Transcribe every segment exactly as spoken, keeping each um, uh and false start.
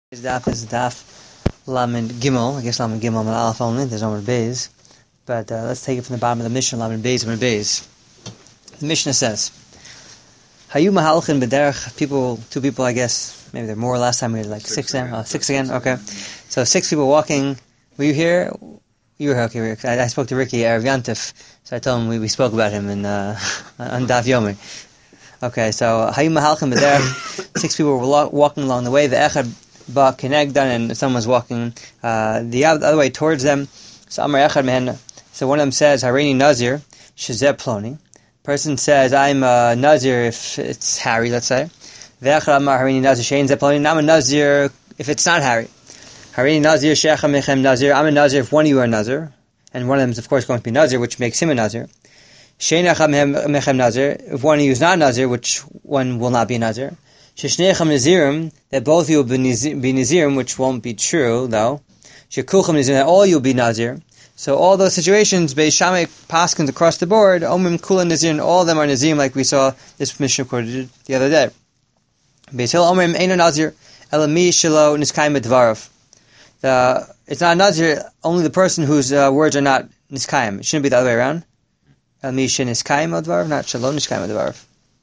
Today's daf is daf Lamed Gimel. I guess Lamed Gimel and Aleph only. There's Lamed Beis. But uh, let's take it from the bottom of the Mishnah, Lamed Beis, Lamed Beis. The Mishnah says, Hayu Mahalchin B'derech, people, two people I guess, maybe they're more. Last time we had like six, six again. Oh, six again, okay. So six people walking. Were you here? You were here, okay. Rick. I, I spoke to Ricky Erev Yantif, so I told him we, we spoke about him in, uh, on Daf Yomi. Okay, so Hayu Mahalchin B'derech, six people were lo- walking along the way. The Echad Ba Kenegdan, and someone was walking uh, the other way towards them. So Amar Echad Mehen. So one of them says, Harini Nazir, Shezeh Ploni. Person says, I'm a Nazir if it's Harry, let's say. Ve'echad Amar Harini Nazir, Shein Zeh Ploni. I'm a Nazir if it's not Harry. Harini Nazir, Shecha Mechem Nazir. I'm a Nazir if one of you are Nazir. And one of them is, of course, going to be Nazir, which makes him a Nazir. Shein Mechem Nazir. If one of you is not Nazir, which one will not be a Nazir. Sheshneicham Nazirim, that both of you will be Nazirim, which won't be true, though. Shekulcham Nazirim, that all you will be Nazir. So all those situations, Beis Shammai paskins across the board, Omrim Kula Nazirim, all of them are Nazirim, like we saw this Mishnah quoted the other day. Beis Hillel Omrim Eino Nazir, Elami Shelo Niskayim Dvarav. The It's not a Nazir, only the person whose uh, words are not Niskayim. It shouldn't be the other way around. Elami Sheniskayim Dvarav, not Shelo Niskayim Dvarav.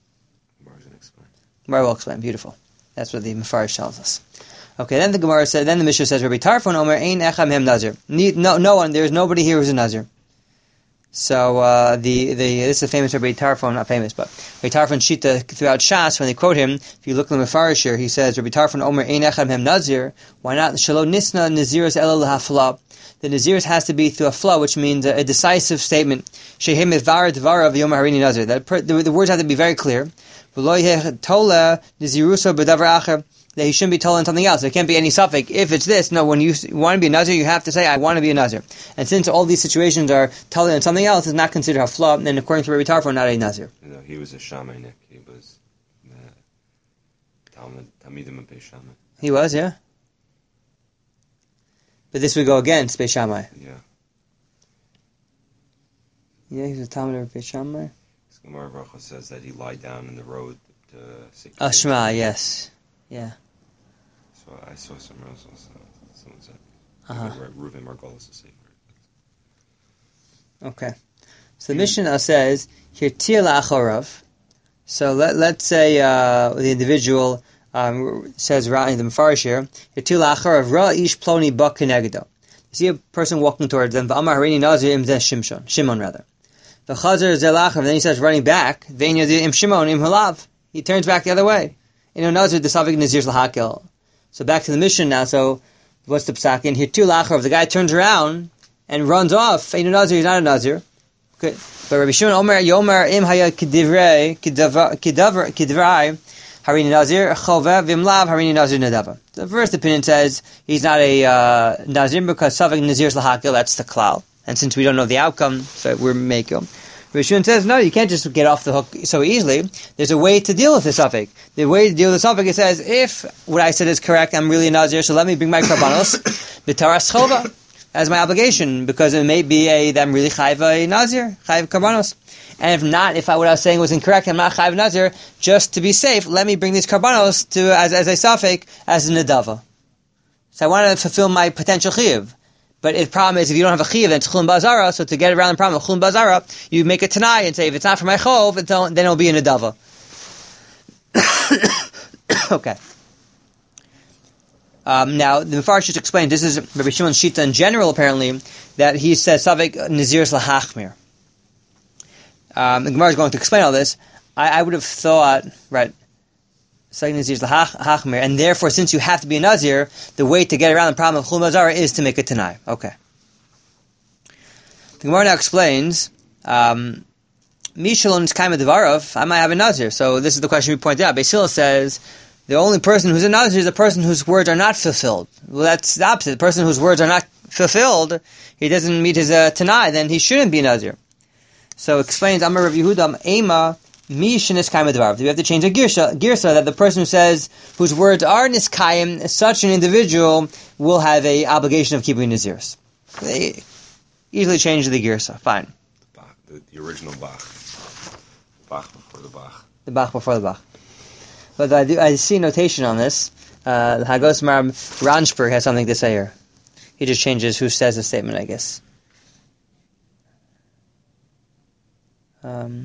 Very well explained. Beautiful. That's what the Mefarish tells us. Okay, then the Gemara said, then the Mishnah says, Rabbi Tarfon Omer Ein Echam Hem Nazir. No, no one. There's nobody here who's a Nazir. So uh, the the this is a famous Rabbi Tarfon, not famous, but Rabbi Tarfon Shita throughout Shas when they quote him. If you look in the Mefarish here, he says Rabbi Tarfon Omer Ein Echam Hem Nazir. Why not Shalom Nisna Naziris Elul Hafla? The Naziris has to be through a flow, which means a, a decisive statement. Shehem Evar Dvara V'Yom Harini Nazir. That per, the, the words have to be very clear. That he shouldn't be told on something else. There can't be any suffix. If it's this, no, when you want to be a Nazir, you have to say, I want to be a Nazir. And since all these situations are telling on something else, it's not considered a flaw, then according to Rabbi Tarfon, not a Nazir. No, he was a Shammainik. He was Talmud, Talmidim of Beis Shammai. He was, yeah? But this would go against Beis Shammai. Yeah. Yeah, he was a Talmud of Beis Shammai. Gemara Bracha says that he lied down in the road to seek. Oh, Shema, yes. Yeah. So I saw somewhere else also. Someone said, uh-huh. Reuven Margolis is safe. Okay. So the Mishnah says, Hirtir la'achorav. So let, let's say uh, the individual um, says, in the Mefarish here, Hirtir la'achorav ra ish ploni ba kenegdo. You see a person walking towards them, V'amar harini nazir im zeh Shimshon. Shimon, rather. The Chazar Zelach, and then he starts running back. Im Shimon im Halav. He turns back the other way. In a Nazir, the Savik Nazir's Lahakil. So back to the mission now. So what's the psak in here? Two Lachar. The guy turns around and runs off. In a Nazir, he's not a Nazir. Okay. But Rabbi Shimon Omer Yomer Im Haya Kidivrei Kidivrai Harini Nazir Choveh Vimlav Harini Nazir Nadava. The first opinion says he's not a uh, Nazir because Savik Nazir's Lahakil. That's the klal. And since we don't know the outcome, so we're making. Rishon says, no, you can't just get off the hook so easily. There's a way to deal with the suffix. The way to deal with the suffix, it says, if what I said is correct, I'm really a Nazir, so let me bring my karbanos, b'taras chova, as my obligation, because it may be a, that I'm really chayv a Nazir, chayv karbanos. And if not, if I, what I was saying was incorrect, I'm not chayv Nazir, just to be safe, let me bring these karbanos to, as, as a suffix, as a nedava. So I want to fulfill my potential chiyuv. But the problem is, if you don't have a chiv, then it's chulun bazara. So to get around the problem of chulun bazara, you make a tanai and say, if it's not for my chov, then it'll be a nedava. Okay. Um, now, the Mefarish just explained, this is Rabbi Shimon's shita in general, apparently, that he says, savik naziris lahachmir. Um, the Gemara is going to explain all this. I, I would have thought, right, and therefore, since you have to be a Nazir, the way to get around the problem of Chulun Bazara is to make a Tanai. Okay. The Gemara now explains, um, Mishalon is Kaima Devarov, I might have a Nazir. So this is the question we pointed out. Beis Hillel says, the only person who's a Nazir is a person whose words are not fulfilled. Well, that's the opposite. The person whose words are not fulfilled, he doesn't meet his uh, Tanai, then he shouldn't be a Nazir. So explains, Amar Rav Yehuda, Ema, Mishin is kaim advar. We have to change the girsa, girsa that the person who says whose words are niskayim, such an individual will have a obligation of keeping nazirs. They easily change the girsa. Fine. The, Bach, the, the original Bach. Bach before the Bach. The Bach before the Bach. But I, do, I see notation on this uh, Hagos Mar Ransberg has something to say here. He just changes who says the statement, I guess. Um,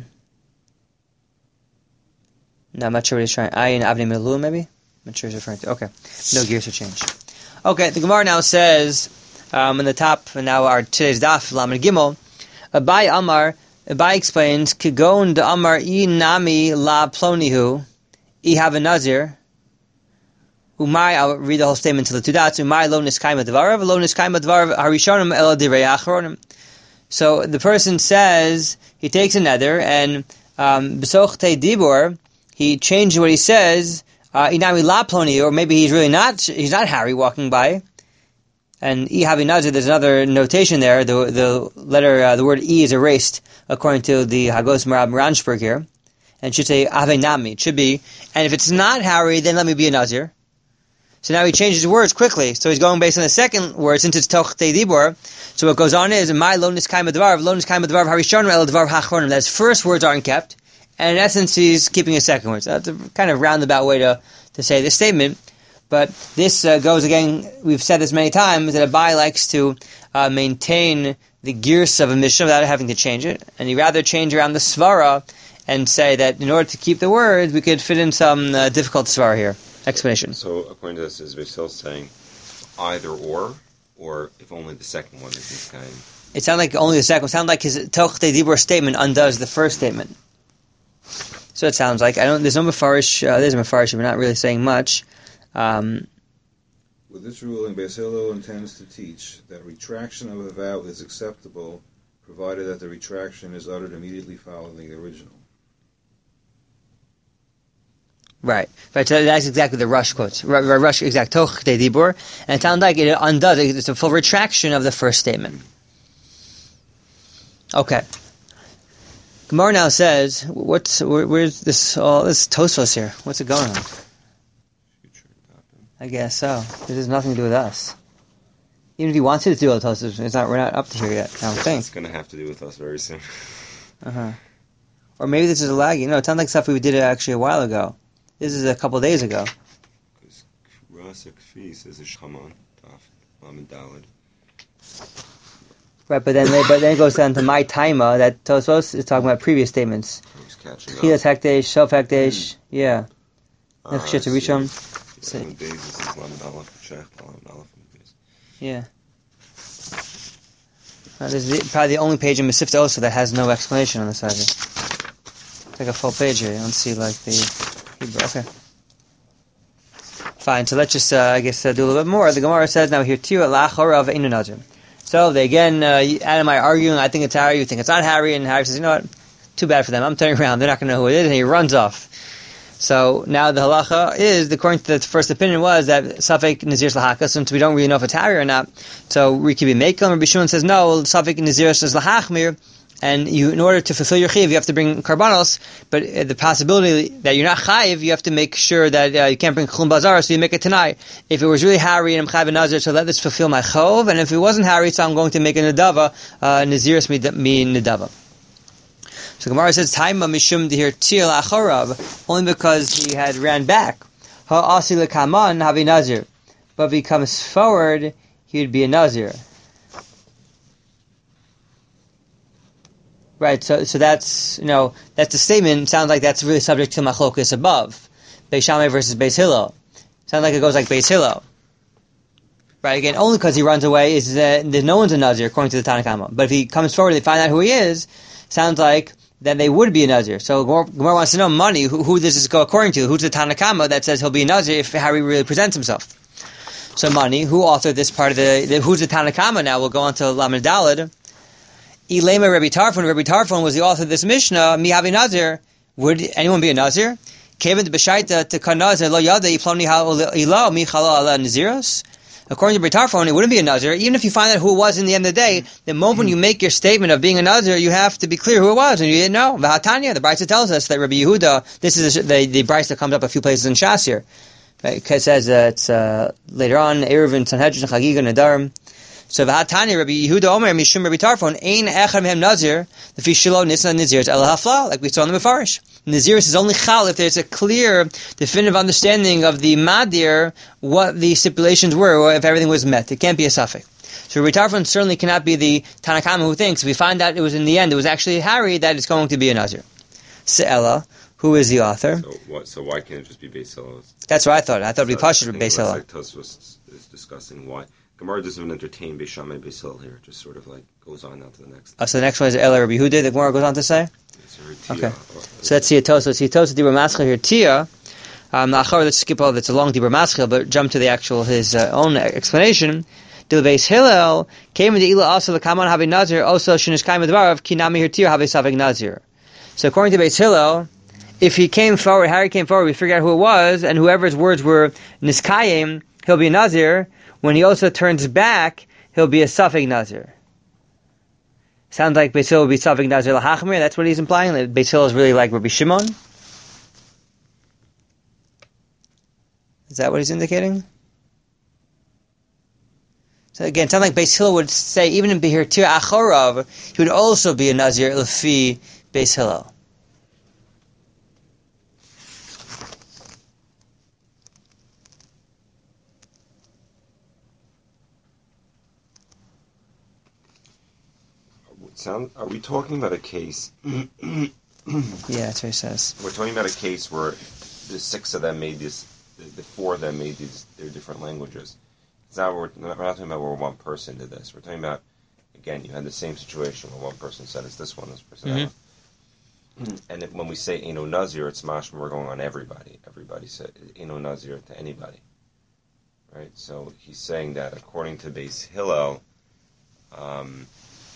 no, I'm not sure what he's trying. Ayin Avnei Melu, maybe? I'm not sure what he's referring to. Okay. No gears are changed. Okay, the Gemara now says, um, in the top, and now our today's daf, Lamed Gimel, Abai Amar, Abai explains, Kigon de Amar I Nami La Plonihu, I have a Nazir, Umay, I'll read the whole statement to the two dots, Umay Lo Niskaima Dvarav, Lo Niskaima Dvarav, Harishonim El Direi Achronim. So the person says, he takes a nether, and um, B'soch Te Dibor, he changed what he says, uh, Inami La Ploni, or maybe he's really not, he's not Harry walking by. And I Havi Nazir, there's another notation there, the the letter, uh, the word E is erased, according to the Hagos Marab Ransberg here. And it should say Ave Nami, it should be. And if it's not Harry, then let me be a Nazir. So now he changes his words quickly. So he's going based on the second word, since it's Toch Te Dibor. So what goes on is, my lo niskaima dvarav, lo niskaima dvarav harishonim el dvarav hachronim. That his first words aren't kept. And in essence, he's keeping his second words. That's a kind of roundabout way to, to say this statement. But this uh, goes again, we've said this many times, that Abai likes to uh, maintain the gears of a Mishnah without having to change it. And he'd rather change around the svara and say that in order to keep the words, we could fit in some uh, difficult svara here. Explanation. So according to this, is Basil saying either or, or if only the second one is this kind? It sounds like only the second one. It sounds like his Toch Te Dibor statement undoes the first statement. So it sounds like, I don't, there's no Mefarish, uh, there's a Mefarish, we're not really saying much. Um, With this ruling, Beis Hillel intends to teach that retraction of a vow is acceptable, provided that the retraction is uttered immediately following the original. Right. Right. So that's exactly the Rush quotes. R- R- Rush, exact. Toch Te Dibor. And it sounds like it undoes, it's a full retraction of the first statement. Okay. Gemara now says, what's, where, where's this, all this Tosfos here? What's it going on? I guess so. This has nothing to do with us. Even if he wants to do it, Tosfos, it's not, we're not up to here yet, I don't think. It's going to have to do with us very soon. Uh-huh. Or maybe this is a lag. You know, it sounds like stuff we did actually a while ago. This is a couple of days ago. Because Rasa Kfi says it's Shaman, Taf, Lamed Daled. Right, but then but then it goes down to my taima that Tosfos is talking about previous statements. I was catching up. Chilas Hekdesh, Shof Hekdesh, yeah. Ah, I Nefesh see. Rishon. Yeah, Lamed Beis, this is Lamed Aleph, Shech, Lamed Aleph, and Beis. Yeah. Uh, this is the, probably the only page in Mesivta also that has no explanation on the side of it. It's like a full page here. You don't see like the Hebrew. Okay. Fine. So let's just, uh, I guess, uh, do a little bit more. The Gemara says now here, Tiu Lachorav Einu Nazir. So they again, uh, Adam and I are arguing. I think it's Harry. You think it's not Harry, and Harry says, "You know what? Too bad for them. I'm turning around. They're not going to know who it is," and he runs off. So now the halacha is, according to the first opinion, was that Safek Nazir Lahaka, since we don't really know if it's Harry or not. So we could be Mekel, and Rabbi Shimon says no. Safek Nazir says Lahachmir. And you, in order to fulfill your chiv, you have to bring karbanos. But uh, the possibility that you're not chayiv, you have to make sure that uh, you can't bring chulun bazar, so you make it tonight. If it was really Harry and I'm chayiv and nazir, so let this fulfill my chov. And if it wasn't Harry, so I'm going to make a nedava, uh, naziris mi nedava. So Gemara says, "Taima mishum dihir tir lachorav," only because he had ran back. Ha'asi lekaman havi nazir, but if he comes forward, he would be a nazir. Right, so so that's, you know, that's the statement. It sounds like that's really subject to machlokas above. Beis Shammai versus Beis Hillel. Sounds like it goes like Beis Hillel. Right, again, only because he runs away is that there's no one's a Nazir, according to the Tanna Kama. But if he comes forward and they find out who he is, sounds like then they would be a Nazir. So Gemara wants to know money, who, who this is go according to. Who's the Tanna Kama that says he'll be a Nazir if Harry really presents himself? So money, who authored this part of the, the who's the Tanna Kama now? We'll go on to Lamed Daled. Ilema Rabbi Tarfon. Rabbi Tarfon was the author of this Mishnah. Mi havi Nazir. Would anyone be a Nazir? Kevin the Beshaita to Kanazir lo yada iploni ha ila mi chala ala naziros. According to Rabbi Tarfon, it wouldn't be a Nazir. Even if you find out who it was in the end of the day, the moment you make your statement of being a Nazir, you have to be clear who it was, and you didn't know. V'hatanya, the Brisa tells us that Rabbi Yehuda, this is the, the Brisa that comes up a few places in Shas here. Right? It says uh, it's uh, later on, Erev and Sanhedrin, Chagiga, Nadarim. So v'hatani Rabbi Yehuda Omer Mishum Rabbi Tarfon Ein Echad Mehem Nazir the Fishilo Nisna Nazir El Hafla, like we saw in the Mefarish. Nazirus is only chal if there's a clear, definitive understanding of the madir, what the stipulations were, or if everything was met. It can't be a suffix. So Rabbi Tarfon certainly cannot be the Tanakama who thinks, if we find out it was in the end, it was actually Harry, that it's going to be a Nazir. Se'ela, who is the author? So, what, so why can't it just be Beis Hillel? That's what I thought. I thought it'd be Pashut with Beis Hillel. Like Tosfos is discussing why. Gemara doesn't even entertain Beis Shammai Beis Hillel here. It just sort of like goes on now to the next. Oh, so the next one is Ela Rabbi Huda. The Gemara goes on to say. Tia, okay. Or, so let's see a Tosfos. See Tosfos Dibur Maschil here. Tia. Um, let's skip all. That's a long Dibur Maschil, but jump to the actual his uh, own explanation. The Beis Hillel came into Ila also the Kaman Habi Nazir also Shinish Kaim Dvarav Kinami Hirtir Habi Savig Nazir. So according to Beis Hillel, if he came forward, Harry came forward, we figure out who it was, and whoever's words were Niskayim, he'll be a Nazir. When he also turns back, he'll be a Safig Nazir. Sounds like Beis Hillel will be Safig Nazir L'Hachmir. That's what he's implying. That Beis Hillel is really like Rabbi Shimon. Is that what he's indicating? So again, it sounds like Beis Hillel would say, even in Behir Tir Achorav, he would also be a Nazir Lefi Beis Hillel. Sound, are we talking about a case? Yeah, that's what he says. We're talking about a case where the six of them made this, the, the four of them made these their different languages. It's not, we're, we're not talking about where one person did this. We're talking about, again, you had the same situation where one person said it's this one, this person that Mm-hmm. one. And if, when we say Eno Nazir, it's mashma, we're going on everybody. Everybody said Eno Nazir to anybody. Right? So he's saying that according to Beis Hillel, um,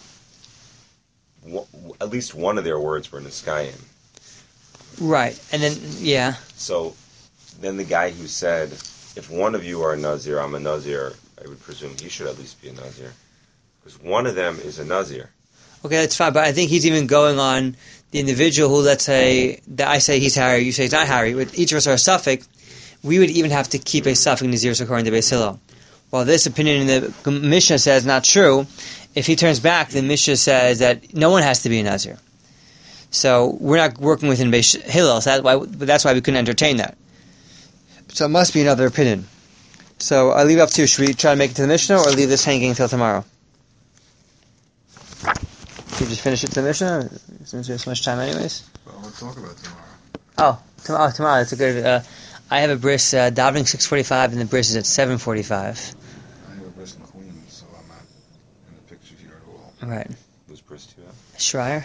w- at least one of their words were Niskayim. Right, and then, yeah. So then the guy who said, if one of you are a Nazir, I'm a Nazir, I would presume he should at least be a Nazir. Because one of them is a Nazir. Okay, that's fine, but I think he's even going on the individual who, let's say, that I say he's Harry, you say he's not Harry, but each of us are a suffix, we would even have to keep a suffix Nazir according to Beis Hillel. While this opinion in the Mishnah says not true, if he turns back, the Mishnah says that no one has to be a Nazir. So we're not working within Beis Hillel, so that's why, but that's why we couldn't entertain that. So it must be another opinion. So I leave it up to you. Should we try to make it to the Mishnah or leave this hanging until tomorrow? Should we just finish it to the Mishnah? Since we have so much time anyways. Well, we'll talk about tomorrow. Oh, tomorrow, tomorrow, that's a good... Uh, I have a bris uh, davening six forty-five and the bris is at seven forty-five. I have a bris in Queens, so I'm not in the picture here at all. Right. Who's bris two at? Schreier?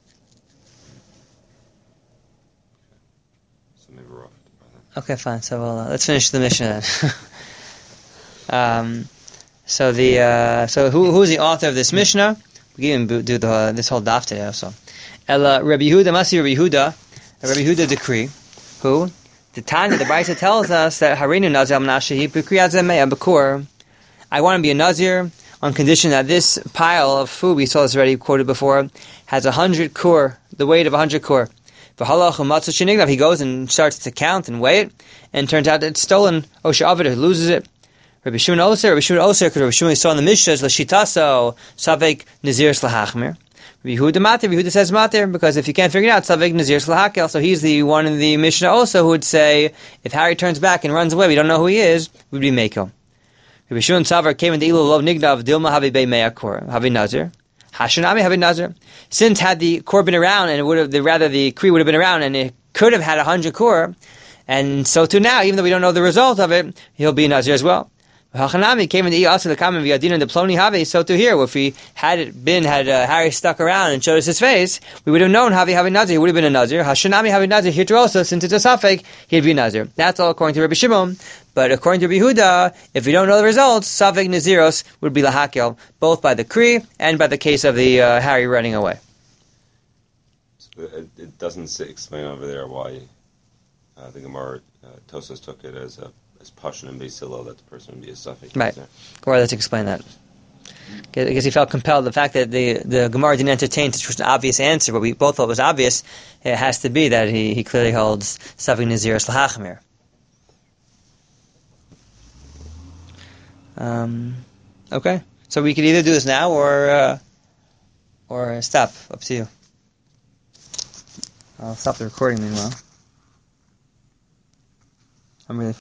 So maybe we're off. Okay, fine. So we'll, uh, let's finish the Mishnah then. um, so the uh, so who who's the author of this Mishnah? We can even do the uh, this whole daf today also. Ela Rabbi Yehuda, Masi Rabbi Yehuda, a Rabbi Yehuda decree. Who? The Tanya, the Brisa tells us that Harinu Nazir Amnashi B'kriyat Zemei B'kur. I want to be a Nazir on condition that this pile of food we saw this already quoted before has a hundred kur, the weight of a hundred kur. He goes and starts to count and weigh it, and turns out that it's stolen. Osha Avida loses it. Rabbi Shimon Oser, Rabbi Shimon Oser, because Rabbi Shimon saw in the Mishnahs, Lashitaso, Savek Nazir Slahachmir. Rabbi Yehuda Matir, Rabbi Yehuda says Matir, because if you can't figure it out, Savek Nazir Slahakel, so he's the one in the Mishnah also who would say, if Harry turns back and runs away, we don't know who he is, we'd be Mako. Rabbi Shimon Savar came into Ilu Lov Nigdav, Dilma Havi Bei Me'akor, Havi Nazir. Hashanami Havi Nazir. Since had the core been around, and it would have, the, rather the Kri would have been around, and it could have had a hundred core, and so too now, even though we don't know the result of it, he'll be Nazir as well. Hachanami came in the also the common v'yadin and the ploni havi. So to here, if we had it been had uh, Harry stuck around and showed us his face, we would have known havi havi nazir. He would have been a nazir. Hashanami havi nazir. Here also, since it's a safek, he'd be nazir. That's all according to Rabbi Shimon. But according to Rabbi Yehuda, if we don't know the results, safek naziros would be lahakel, both by the kri and by the case of the uh, Harry running away. So it, it doesn't say, explain over there why uh, the Gemara uh, Tosas took it as a. As Pashon and Beis Hillel, that the person would be a suffix. Right. Or let's explain that. Because he felt compelled. The fact that the, the Gemara didn't entertain such an obvious answer, but we both thought was obvious, it has to be that he, he clearly holds Savik Nazir Slahachmir. Um, okay. So we could either do this now or uh, or stop. Up to you. I'll stop the recording meanwhile. I'm really